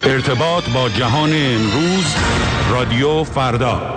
ارتباط با جهان امروز، رادیو فردا.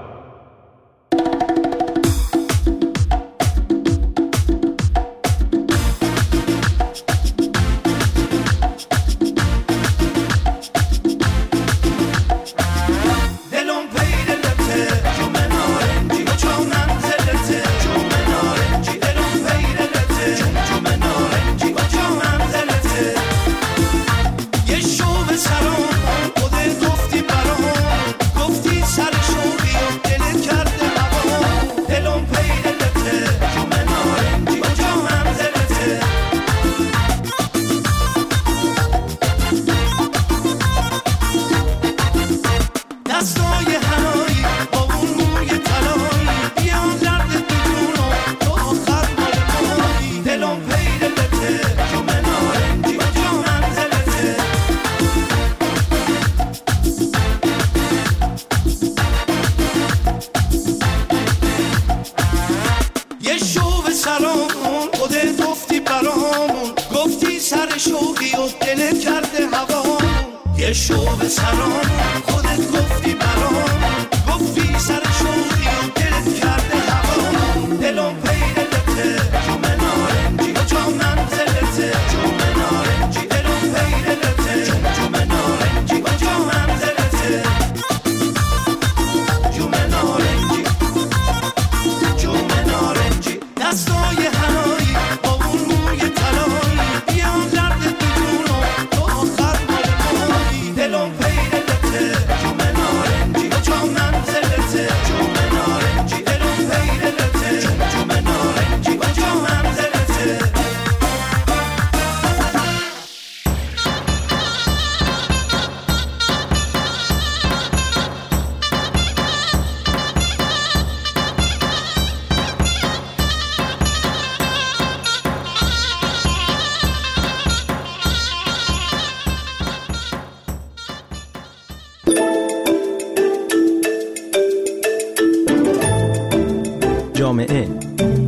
جامعه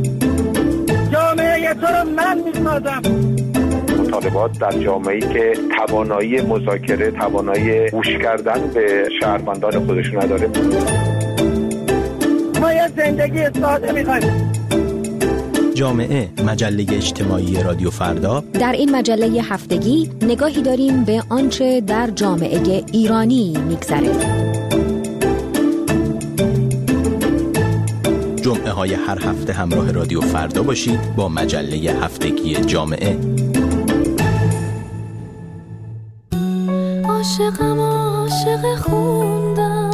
تو رو من می‌سازم. مطالبات در جامعه‌ای که توانایی مذاکره، توانایی گوش کردن به شهروندان خودش نداره. ما یه زندگی ساده می‌خوایم. جامعه، مجله اجتماعی رادیو فردا. در این مجله هفتگی نگاهی داریم به آنچه در جامعه ایرانی می‌گذره. جمعه های هر هفته همراه رادیو فردا باشید با مجله هفتگی جامعه. عاشقم عاشق خوندم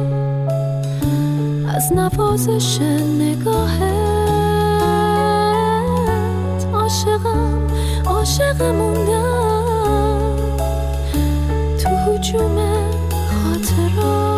از نوازش نگاهت، عاشقم عاشق موندم تو هجوم خاطرات.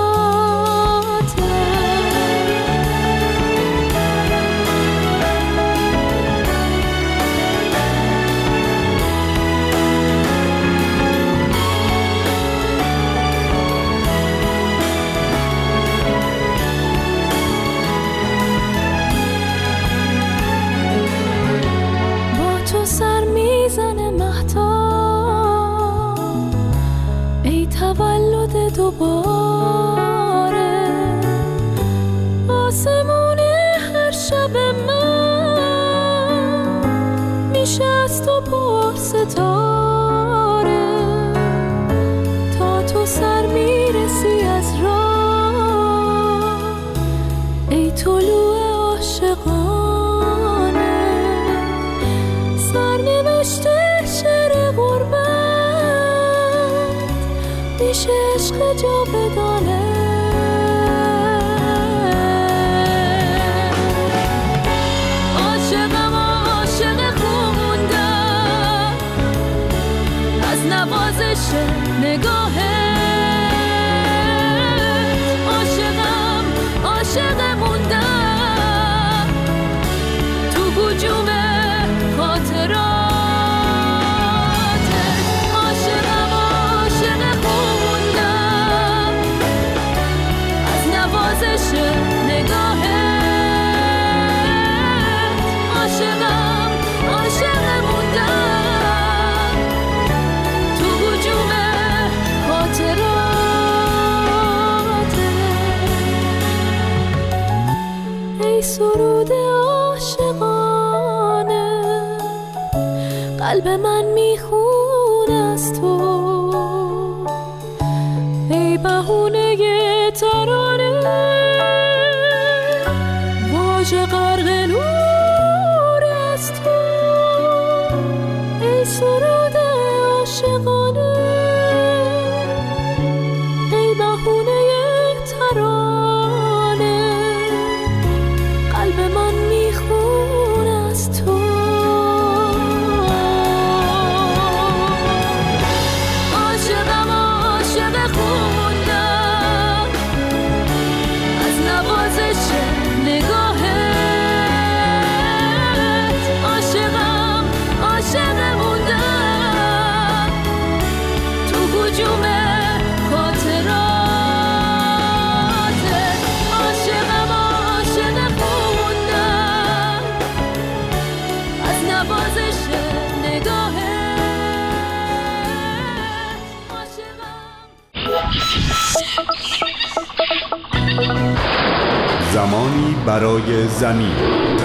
تولد دوباره آسمون هر شب من میشه از تو پر ستاره، تا تو سر میرسی از راه ای طلوع عاشقانه. سرنوشته شعر غربت میشه عشق جاودانه. عاشقم عاشق خوندم از نوازش نگاهت، عاشقم عاشق موندم تو هجوم خاطرات. عاشق موندم تو هجوم قلب من میخونه از تو، ای بهونه ترانه واژه غرق نور از تو، ای سرود عاشقانه، ای بهونه ترانه قلب من میخونه از تو. عاشقم عاشق خوندم از نوازش نگاهت، عاشقم عاشق موندم تو هجوم خاطرات، عاشقم عاشق خوندم از نوازش نگاهت، زمانی برای زمین.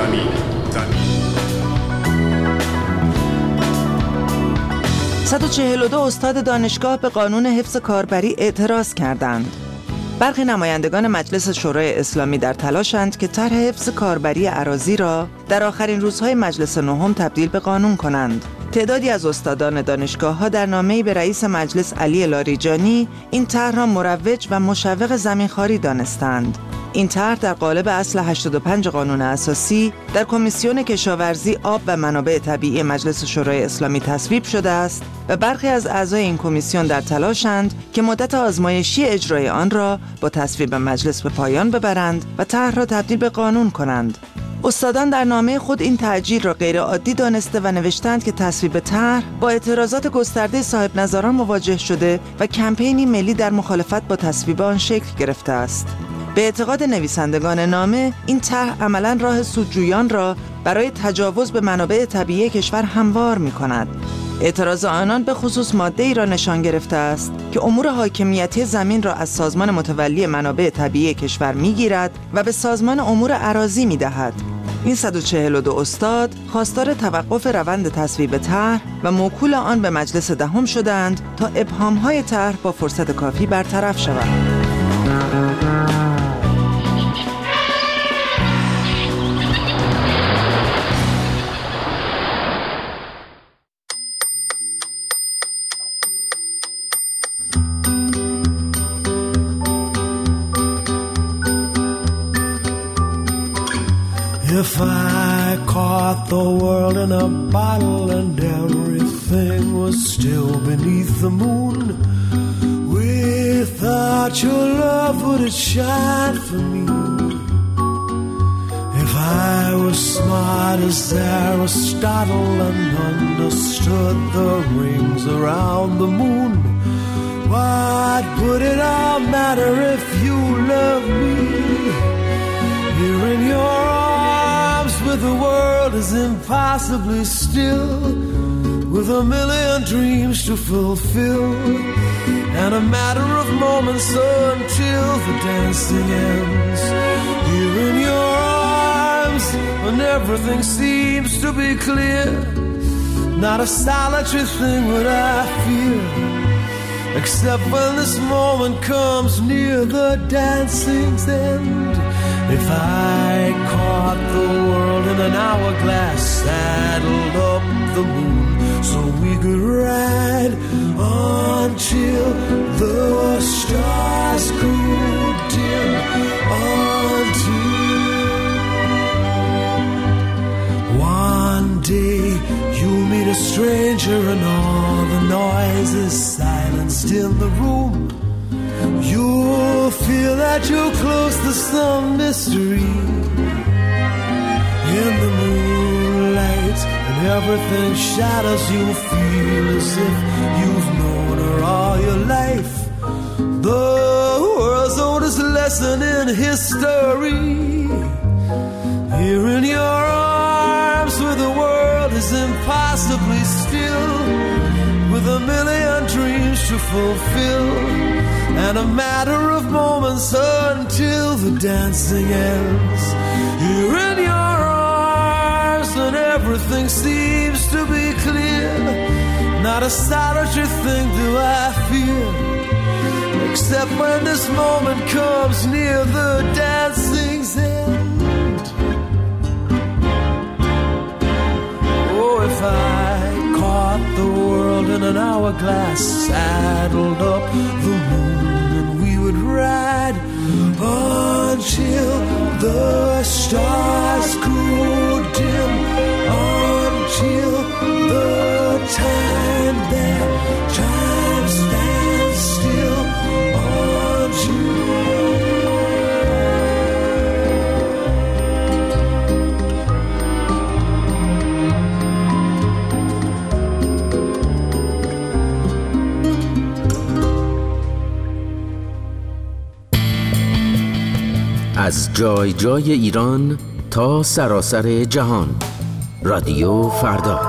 142 استاد دانشگاه به قانون حفظ کاربری اعتراض کردند. برخی نمایندگان مجلس شورای اسلامی در تلاشند که طرح حفظ کاربری اراضی را در آخرین روزهای مجلس نهم تبدیل به قانون کنند. تعدادی از استادان دانشگاه‌ها در نامه‌ای به رئیس مجلس علی لاریجانی این طرح را مروج و مشوق زمینخواری دانستند. این طرح در قالب اصل 85 قانون اساسی در کمیسیون کشاورزی، آب و منابع طبیعی مجلس شورای اسلامی تصویب شده است و برخی از اعضای این کمیسیون در تلاشند که مدت آزمایشی اجرای آن را با تصویب مجلس به پایان ببرند و طرح را تبدیل به قانون کنند. استادان در نامه خود این تعجیل را غیر عادی دانسته و نوشتند که تصویب طرح با اعتراضات گسترده صاحب نظران مواجه شده و کمپینی ملی در مخالفت با تصویب آن شکل گرفته است. به اعتقاد نویسندگان نامه، این طرح عملاً راه سودجویان را برای تجاوز به منابع طبیعی کشور هموار می‌کند. اعتراض آنان به خصوص ماده‌ای را نشان گرفته است که امور حاکمیتی زمین را از سازمان متولی منابع طبیعی کشور می‌گیرد و به سازمان امور اراضی می‌دهد. این 142 استاد خواستار توقف روند تصویب طرح و موکول آن به مجلس دهم شدند تا ابهام‌های طرح با فرصت کافی برطرف شود. If I caught the world in a bottle and everything was still beneath the moon, without your love would it shine for me? If I was smart as Aristotle and understood the rings around the moon, what would it all matter if you loved me? Here in your arms with the world is impossibly still, with a million dreams to fulfill, and a matter of moments until the dancing ends. Here in your arms when everything seems to be clear, not a solitary thing would I fear, except when this moment comes near the dancing's end. If I caught the world in an hourglass, saddled up the moon so we could ride until the stars grew dim, until one day you meet a stranger and all the noise is silenced in the room. You'll feel that you're close to some mystery. In the moonlight and everything shadows, you'll feel as if you've known her all your life. The world's oldest lesson in history. Here in your arms where the world is impossibly still, with a million dreams to fulfill, and a matter of moments until the dancing ends. Here in your arms and everything seems to be clear. Not a solitary thing do I fear, except when this moment comes near the dancing's end. Oh, if I caught the world in an hourglass, saddled up the moon, and we would ride until the stars grew dim, until the time stands still, از جای جای ایران تا سراسر جهان. رادیو فردا.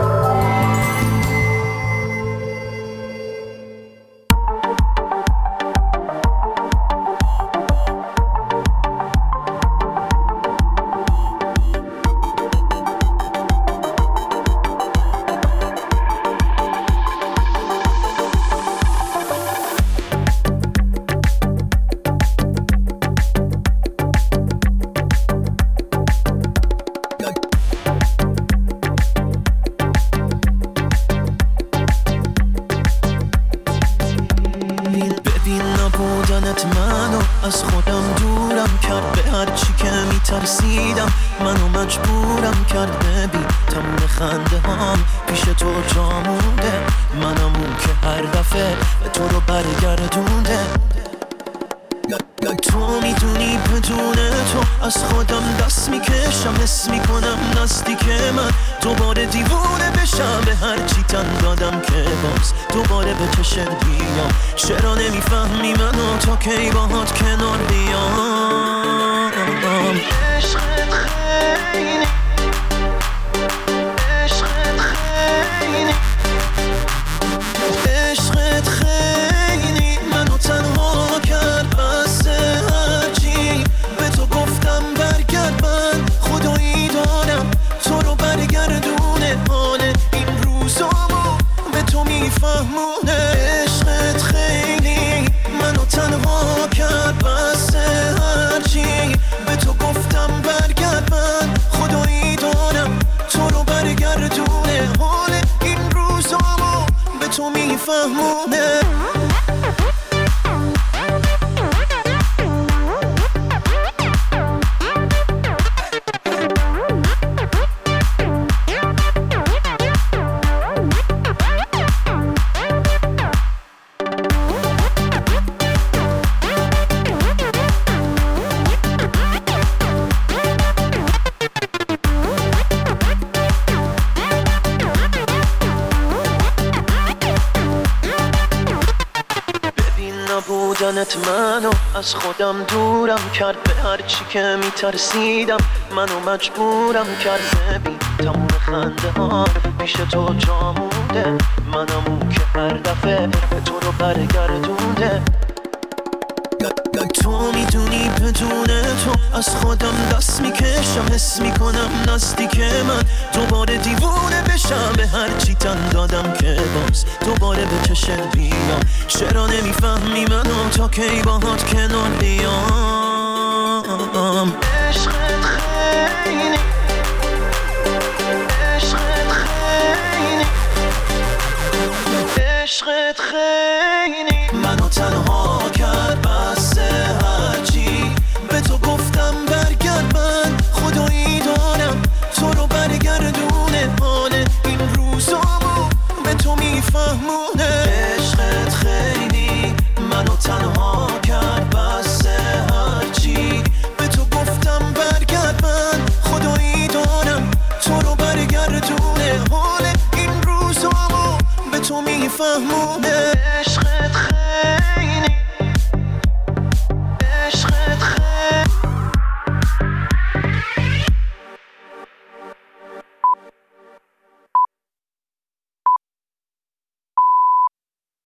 منو از خودم دورم کرد، به هر چی که میترسیدم منو مجبورم کرد. ببین تموم خنده ها پیش تو جا مونده، منم اون که هر دفعه به تو رو برگردونده. تو میدونی بدون تو از خودم دست میکشم، حس میکنم نزدیک من دوباره دیوونه بشم. به هر چی تن دادم که باز دوباره به چشت بیام. چرا نمیفهمی منو تا کی باهات کنار بیام؟ عشقت خیلی عشقت خیلی منو تنها کرد. بسه هرچی به تو گفتم برگرد، من خدایی دارم تو رو برگردونه. حال این روزامو به تو میفهمونه. عشقت خیلی منو تنها کرد. بسه هرچی به تو گفتم برگرد، من خدایی دارم تو رو برگردونه. حال این روزامو به تو میفهمونه. عشق